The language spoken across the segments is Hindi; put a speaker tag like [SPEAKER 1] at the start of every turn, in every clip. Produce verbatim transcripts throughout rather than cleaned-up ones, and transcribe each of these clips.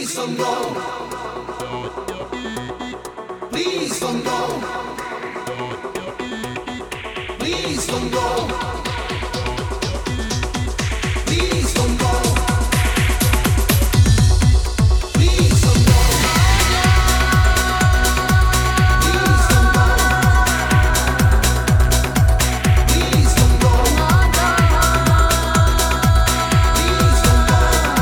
[SPEAKER 1] Please don't go. Please don't go. Please don't go. Please don't go. Please don't go. Please don't go. Please don't go. Please don't go.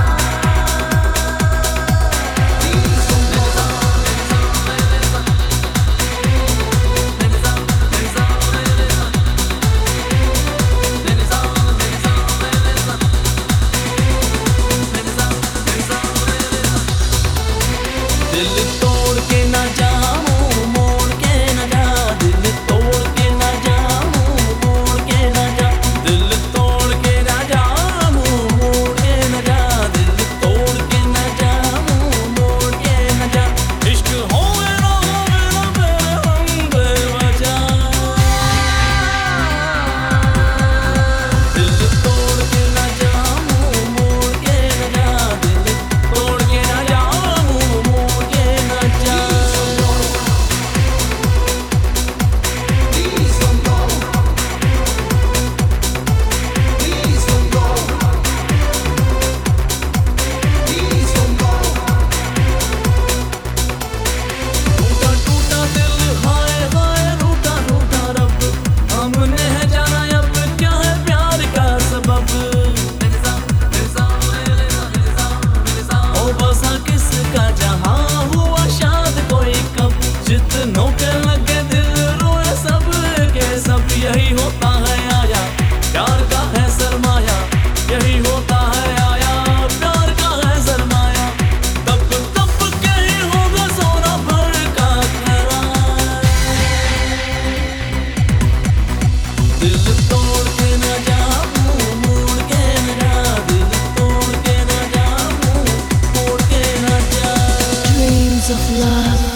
[SPEAKER 1] Please don't go.
[SPEAKER 2] दिल तोड़ के ना जाऊं मोड़ के ना जा दिल तोड़ के ना जाऊं मोड़ के ना जा दिल तोड़ के ना जाऊं मोड़ के ना जा दिल तोड़ के ना जाऊं मोड़ के ना जा इश्क होवे ना होवे ना मेरे हम बेवजह दिल तोड़ के ना जाऊं मोड़ के ना जा दिल तोड़ के ना जाऊं मोड़ के ना जा
[SPEAKER 1] Please don't go. Please don't go. Please don't go.
[SPEAKER 2] टूटा टूटा दिल हाय हाय रूठा रूठा रब हमने है जाना अब क्या है प्यार का सबब ओ बसा किसका जहां हुआ शाद कोई कब जितनों के लगे दिल रोए सब के सब यही होता है आया प्यार का है सरमाया यही होता है आया प्यार का है सरमाया तब तब के ही होगा सोना भर का करार दिल तोड़ के ना जाऊं मोड़ के ना जा दिल तोड़ के ना जाऊं मोड़ के ना जा
[SPEAKER 3] Dreams of love.